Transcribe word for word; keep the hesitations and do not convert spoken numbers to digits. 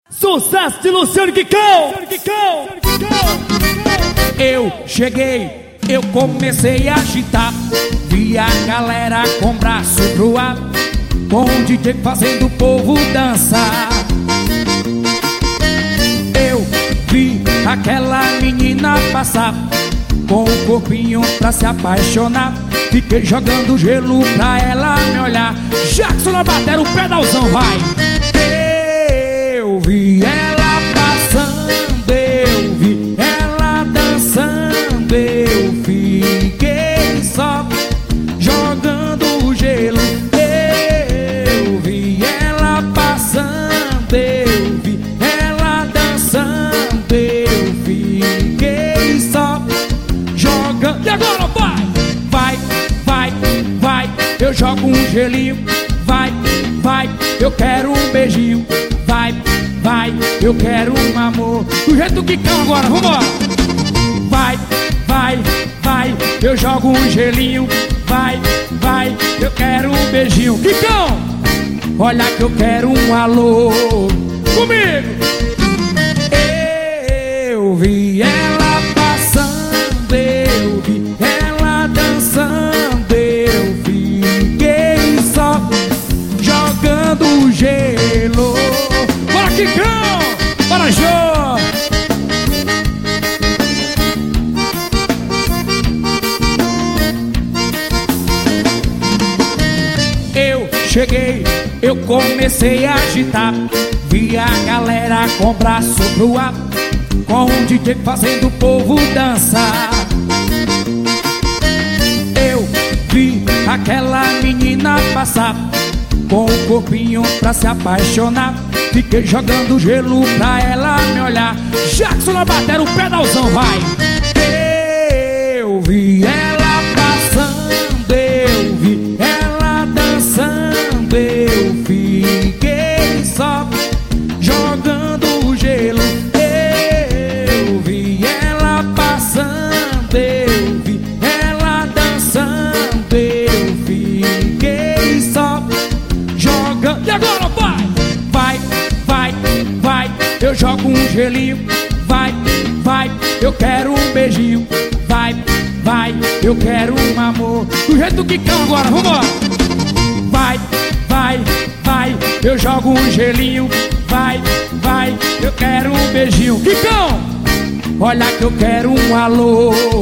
Sucesso de Luciano Guicão! Eu cheguei, eu comecei a agitar. Vi a galera com braço pro ar, com o D J fazendo o povo dançar. Eu vi aquela menina passar, com o corpinho pra se apaixonar. Fiquei jogando gelo pra ela me olhar. Jackson na bateria, o pedalzão vai. Eu vi ela passando, eu vi ela dançando. Eu fiquei só jogando gelo. Eu vi ela passando, eu vi ela dançando. Eu fiquei só jogando. E agora vai, vai, vai, vai. Eu jogo um gelinho. Vai, vai, eu quero um beijinho. Vai, vai, eu quero um amor. Do jeito do Guicão agora, vambora. Vai, vai, vai, eu jogo um gelinho. Vai, vai, eu quero um beijinho. Guicão, olha que eu quero um alô. Comigo. Eu vi ela passando, eu vi ela dançando. Eu fiquei só jogando gelo. Bora, Guicão! Bora, Jô! Eu cheguei, eu comecei a agitar. Vi a galera com braço pro ar, com o D J fazendo o povo dançar. Eu vi aquela menina passar, com o corpinho pra se apaixonar. Fiquei jogando gelo pra ela me olhar. Jackson na bateria, o pedalzão vai. Eu vi ela passando, eu vi ela dançando. Eu fiquei só jogando gelo. Eu vi ela passando, eu vi ela dançando. Eu fiquei só jogando. E agora vai, vai, vai, vai, eu jogo um gelinho. Vai, vai, eu quero um beijinho. Vai, vai, eu quero um amor. Do jeito do Guicão agora, vambora. Vai, vai, vai, eu jogo um gelinho. Vai, vai, eu quero um beijinho. Guicão, olha que eu quero um alô.